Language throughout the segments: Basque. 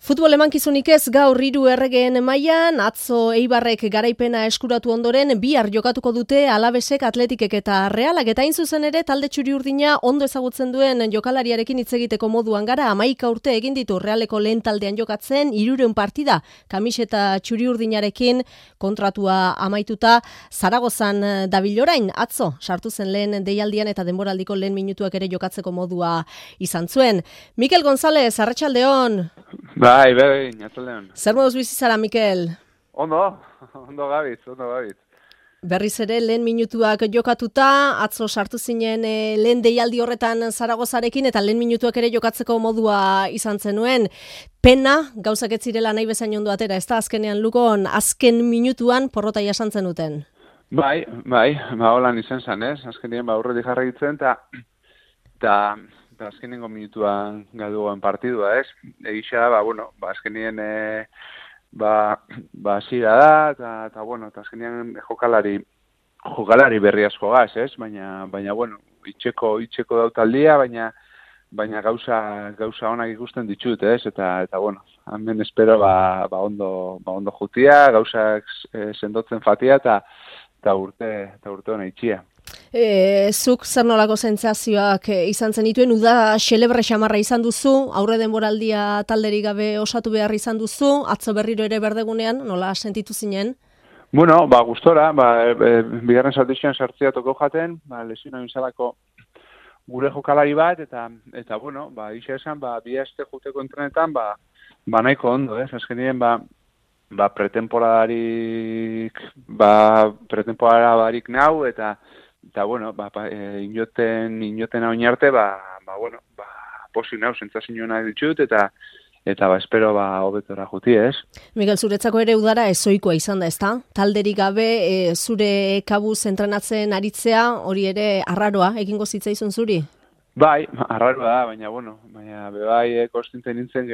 Futbol emankizunik ez gaur 3 erregeen mailan, atzo Eibarrek garaipena eskuratu ondoren bihar jokatuko dute Alavesek, Atletikek eta Realak, eta hain zuzen ere talde txuri-urdina ondo ezagutzen duen jokalariarekin hitz egiteko moduan gara. 11 urte egin ditu Realeko lehen taldean jokatzen, 300 partida kamiseta txuri-urdinarekin kontratua amaituta Zaragozan dabil orain. Atzo sartu zen lehen deialdian eta denboraldiko lehen minutuak ere jokatzeko modua izan zuen. Mikel González, arratsaldeon. Bai, atzeldean. Zer moduz bizi zara, Mikel? Ondo gabitz. Berriz ere, lehen minutuak jokatuta, atzo sartu zinen lehen deialdi horretan Zaragozarekin, eta lehen minutuak ere jokatzeko modua izan zenuen. Pena, gauzak ez zirela nahi bezain ondo atera, ez da azkenean Lugon, azken minutuan porrota jasan zenuten. Bai, holan izan zen, ez? Azkenean, aurretik jarraitzen, eta azkenengo minutuan galduan partidua, ez? Egisa, azkenien zira da, eta azkenien jokalari berri asko gaz, ez? Baina, itxeko dautaldia, baina gauza onak ikusten ditut, ez? Eta hemen espero, ondo jutia, gauzak sendotzen fatia, eta urte hona itxia. Zuk zer nolako sentsazioak izan zenituen, uda xelebre xamarra izan duzu, aurre denboraldia talderik gabe osatu behar izan duzu, atzo berriro ere berdegunean, nola sentitu zinen? Gustora, bigarren saltixean sartzea toko jaten, lesio nahi izalako gure jokalari bat, eta isa esan, bi aste juteko entrenetan, nahiko ondo, ez? Azkenien, pretemporada barik nau, eta inoten hau arte, posik nau, sentsazio nahi ditut, eta espero hobetora juti, ez? Miguel, zuretzako ere udara ezoikoa izan da, ezta? Talderik gabe zure kabuz entrenatzen aritzea, hori ere arraroa egingo zitzaizun zuri? Bai, arraroa da, baina bebai konstinten nintzen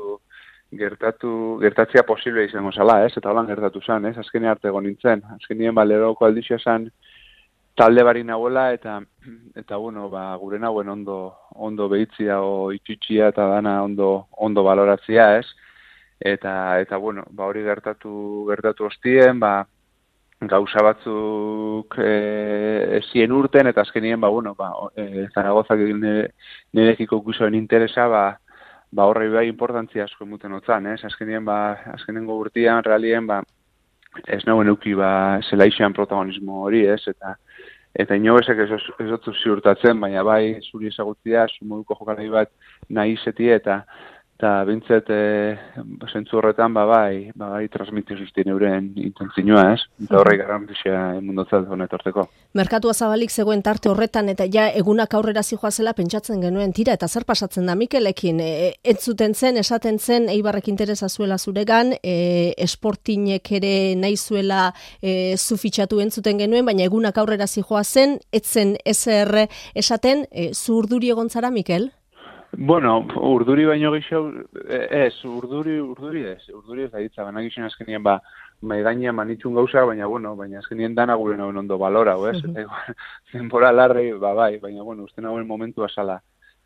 gertatzea posible izango zala, ez? Eta holan gertatu zen, ez? Azkenean arte egon nintzen. Azkenean leroko aldixia zen talde barik nagoela, eta gure nagoen ondo behitzia o itxutxia eta dana ondo baloratzia, ez? Eta hori gertatu ostien, gauza batzuk ezien urten, eta azkenien, Zaragozak nirekiko ikusoen interesa, horrei bai importantzia asko emuten otzan, ez? Azkenengo urtean, realien, ez nagoen euki zelaixean protagonismo hori, ez? Eta inobesek ez dut ziurtatzen, baina bai zuri ezagutzia, moduko jokalari bat nahi izetie, eta bintzet zentzu horretan bai transmitiu zuztien euren intentzioa, ez? Eta horrei garrantzia mundotzat honetorteko. Merkatua zabalik zegoen tarte horretan, eta ja egunak aurrera zijoazela pentsatzen genuen, tira, eta zer pasatzen da Mikelekin? Entzuten zen, esaten zen, Eibarrek interesa zuela zuregan, Sportingek ere nahi zuela zu fitxatu entzuten genuen, baina egunak aurrera zijoazen, etzen ezer esaten, zu urduri egon zara, Mikel? Urduri baino gehiago, urduri ez da hitza, baina gizien azkenien gainean manitxun gauza, baina azkenien dana gure nagoen ondo balora, ez? Eta denbora larrei, baina uste nagoen momentua zala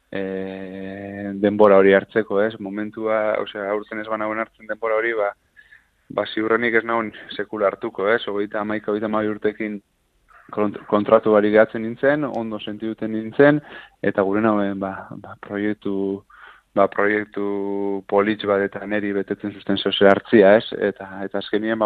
denbora hori hartzeko, ez? Momentua, aurten ez banagoen hartzen denbora hori, ziurrenik ez nagoen sekula hartuko, ez? 30 urtekin kontratu bari gehatzen nintzen, ondo sentiduten nintzen, eta gure nagoen proiektu politx bat eta neri betetzen zuzten zoze hartzia, ez? Eta azkenien,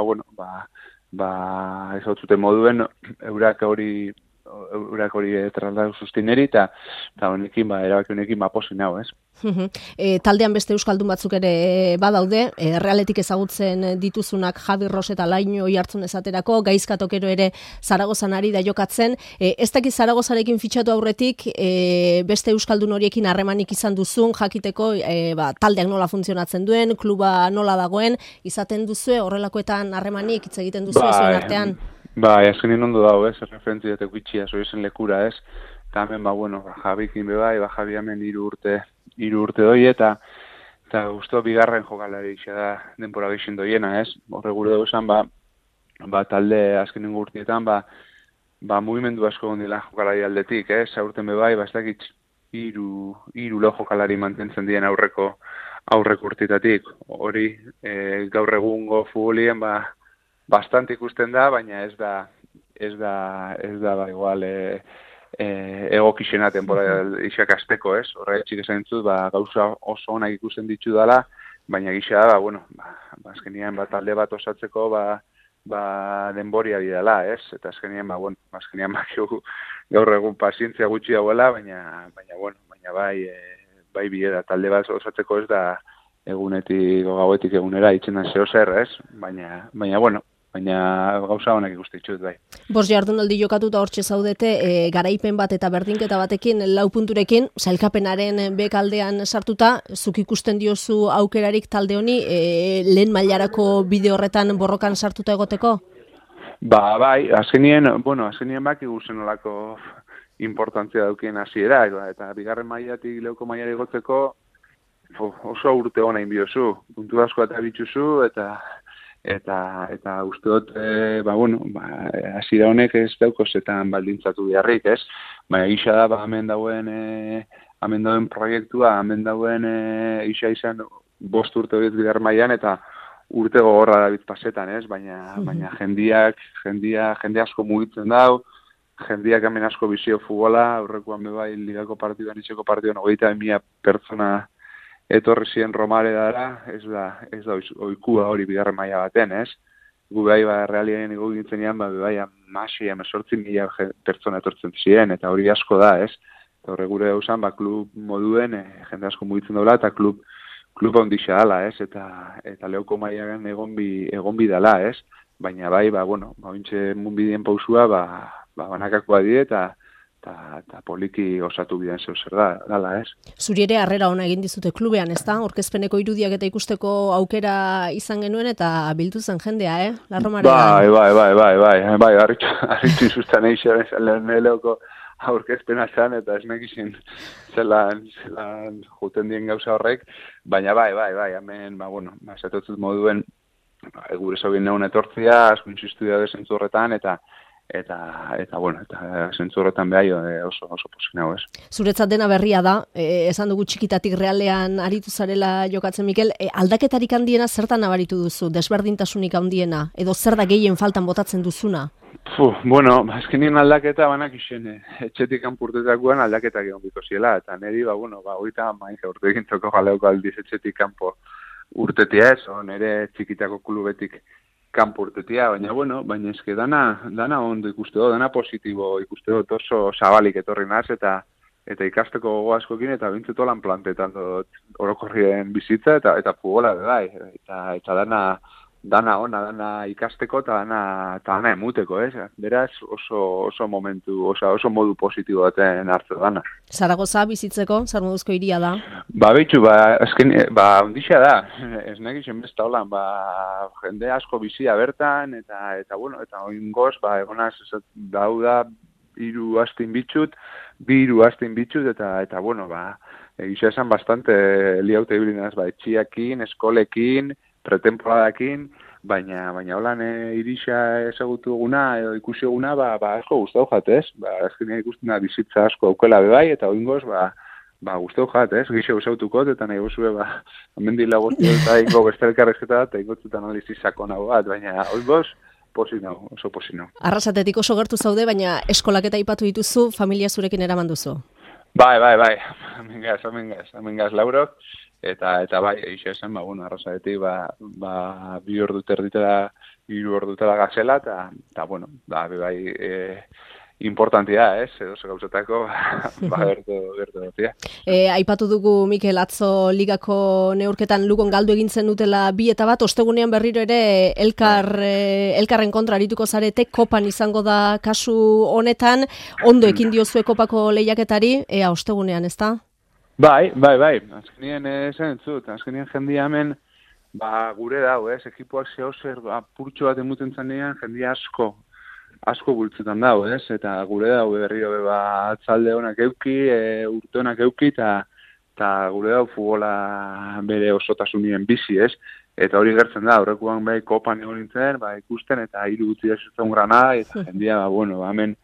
ez hau zuten moduen, eurak hori trasladatu zuzten neri, eta honekin, erabaki honekin posi nau, ez? Taldean beste euskaldun batzuk ere badaude, Realetik ezagutzen dituzunak Javi Ros eta Laino Oiartzun esaterako, Gaizkatokero ere Zaragozan ari da jokatzen. Ez dakit Zaragozarekin fitxatu aurretik, beste euskaldun horiekin harremanik izan duzun, jakiteko taldeak nola funtzionatzen duen, kluba nola dagoen, izaten duzue, horrelakoetan harremanik hitz egiten duzue zuen artean? Azkenin ondo dago, ez? Referentzia eta gutxia, zoizen lekura, ez? Eta hemen, Javikin bebai, Javi hemen 3 urte doi, eta guztua bigarren jokalari da denbora gixen doiena, ez? Horre gure dauzan, talde azkenengo urtietan, mugimendu asko gondila jokalari aldetik, ez? Aurten bebai, ez dakit 3 jokalari mantentzen dien aurreko aurrek urtitatik. Hori gaur egungo futbolien bastante ikusten da, baina ez da igual egokixena temporada isakasteko, ez? Horregatik esan dut, gauza oso onak ikusten ditu dela, baina gisa da, azkenean talde bat osatzeko denboria bidala, ez? Eta azkenean gaur egun pazientzia gutxi dauela, baina bai bidea talde bat osatzeko ez da egunetik gauetik egunera itzen da zeo zer, ez? Baina gauza honak ikusten ditut, bai. Bost jardunaldi jokatuta hortxe zaudete, garaipen bat eta berdinketa batekin, 4 punturekin, sailkapenaren bekaldean sartuta, zuk ikusten diozu aukerarik talde honi, lehen mailarako bide horretan borrokan sartuta egoteko? Bai, azkenien baki guzen olako importantzia daukien hasiera, eta bigarren mailatik leuko mailara igotzeko oso urte hona inbiozu, puntu asko eta bitxuzu, eta uste dut, hasiera honek ez daukozetan baldintzatu beharrik, ez? Baina gisa da, hemen dauen proiektua, hemen dauen isa izan 5 urte horiet bigarren mailan, eta urte gogorra da pasetan, ez? Baina jende asko mugitzen dau, jendeak hemen asko bizio futbola, aurrekoan bebai ligako partiduan, itxeko partiduan, 20.000 pertsona etorri ziren Romare dara, ez da oikua hori bigarren maila baten, ez? Gu bebai realianen ego gintzenean, bebai 18.000 pertsona etortzen ziren, eta hori asko da, ez? Eta horre gure dauzan, klub moduen, jende asko mugitzen daula, eta klub ondixa dala, ez? Eta leuko mailaren egon bi dala, ez? Baina bai, bintxe munbidien pausua, banakakoa die, eta poliki osatu bidean zeu zer dala, ez? Zuri ere harrera ona egin dizute klubean, ez da? Orkezpeneko irudiak eta ikusteko aukera izan genuen, eta bildu zen jendea, Larromarean. Bai, harritxu izustan eixen, leheneleko aurkezpena zan, eta ez nekizin zelan juten dien gauza horrek, baina bai, hemen, esatotzut moduen, gure zaubien neun etortzia, asko insistu da zentzu horretan, eta zentzu horretan behai oso posin hau, ez. Zuretzat dena berria da, esan dugu txikitatik Realean aritu zarela jokatzen, Mikel, aldaketarik handiena zertan nabaritu duzu, desberdintasunik handiena, edo zer da gehien faltan botatzen duzuna? Azkenien aldaketa banak isen, etxetik kanpurtetakoan aldaketak egon biko ziela, eta niri, hogeita maika urte egin toko galeoko aldiz etxetik kanpo urtetia ez, nire txikitako klubetik kanpo urtetia, baina eske dana ondo ikuste dut, dana positibo ikuste dut, oso zabalik etorri naz, eta ikasteko gogo askokin, eta bintzeto lan plantetan dut orokorrien bizitza, eta futbola bai, eta dana ona, dana ikasteko, eta dana emuteko, ez? Beraz, oso modu positibo baten hartze dana. Zaragoza bizitzeko, zer moduzko hiria da? Ondixa da, ez negizien besta holan, jende asko bizia bertan, eta oingoz, egonaz, dauda, 3 astin bitxut, 2 astin bitxut, eta egisa esan bastante liaute hibridenaz, etxiakin, eskolekin, pretemporadakin, baina holan irisa ezagutu eguna, edo ikusi eguna, asko guztau jatez, azkenean ikusten da bizitza asko aukela bebai, eta oingoz, guztau jatez, gixo ezagutukot, eta nahi gozue, amendila goztu eta ingo bestelkarrezketa, eta ingotzutan analizi sakona bat, baina oingoz, oso posinau. Arrasatetik oso gertu zaude, baina eskolaketa aipatu dituzu, familia zurekin eraman duzu. Bai, amengaz laurok, eta bai, eixa esan, arrasatetik, 2 ordu terditela, 3 ordutela gazela, eta bai, importantia, ez? Edo ze gauzatako, gertu dutia. Aipatu dugu, Mikel, atzo ligako neurketan Lugon galdu egintzen dutela 2 eta 1, ostegunean berriro ere elkarren kontra arituko zarete, kopan izango da kasu honetan, ondo ekin diozue kopako lehiaketari, ostegunean, ez da? Bai, azkenien azkenien jendia hemen, gure dau, ez? Ekipoak zehozer, purtxo bat emuten zanean, jendia asko bultzetan dago, ez? Eta gure dago berriro atzalde honak euki, urte honak euki, eta gure dago futbola bere osotasunien bizi, ez? Eta hori gertzen da, horrekuan kopan egon nintzen, ikusten, eta 3 gutzi da zuten Granada, eta jendia, hemen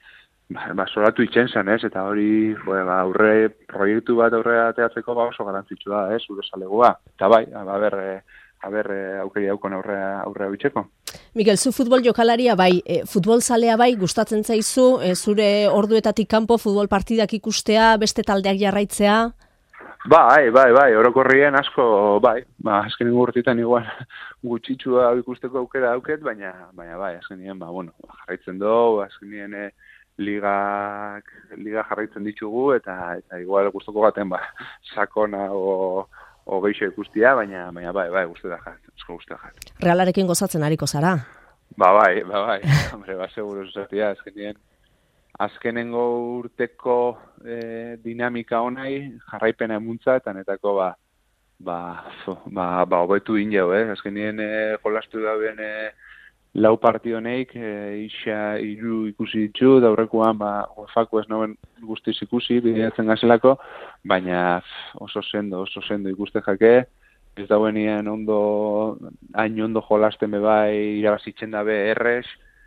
solatu itzen zen, ez? Eta hori, proiektu bat aurrera ateatzeko oso garrantzitsua da, ez? Zure zalegua. Eta bai, aukeri daukon aurrera bitxeko. Mikel, zu futbol jokalaria bai, futbol zalea bai, gustatzen zaizu, zure orduetatik kanpo futbol partidak ikustea, beste taldeak jarraitzea? Bai, orokorrien asko, bai, azken urtetan igual gutxitsua ikusteko aukera dauket, baina bai, azkenien, jarraitzen dugu, azkenien liga jarraitzen ditugu, eta igual gustoko gaten, sakona o geixo ikustia, baina bai, asko guztia jat. Realarekin gozatzen hariko zara? Bai, hombre, seguro zuzatia, azkenengo urteko dinamika honai jarraipena emuntza, eta netako hobetu injau, azkenien jolastu dauen lau partioneik hiru ikusi ditu, da horrekoan UEFA-ko ez nauen guztiz ikusi, bideatzen gazelako, baina oso sendo ikuste jake, ez dauenien hain ondo jolasten bebai irabazitzen dabe errez,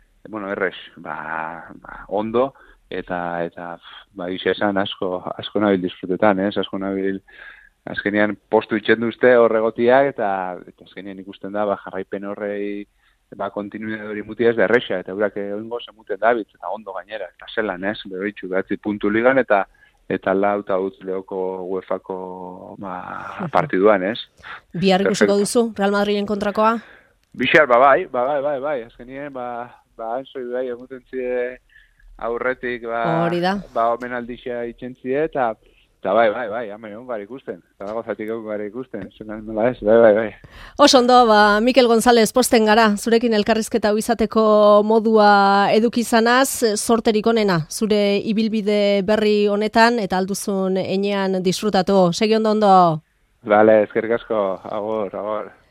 ondo, eta isa esan asko nabil disfrutetan, asko nabil azkenean postu itxen duzte horregotiak, eta azkenean ikusten da, jarraipen horrei kontinuidade hori mutia ez da erresa, eta eurak oingo zemuten dabit, eta ondo gainera, eta zelan, behoitxu, behatzi puntu ligan, eta lauta utz lehoko UEFA-ko partiduan, Bihar ikusiko duzu, Real Madriden kontrakoa? Bixar, bai, azkenien, entzoi bai, eguten zide aurretik, omenaldixea itxentzie, eta bai, egon gara ikusten. Zaragozatik egon gara ikusten. Nola ez, bai. Ondo, Mikel González, posten gara, zurekin elkarrizketa hau izateko modua edukizanaz, sorterik onena, zure ibilbide berri honetan, eta alduzun enean disfrutatu. Segi ondo. Bale, eskerrik asko, agor.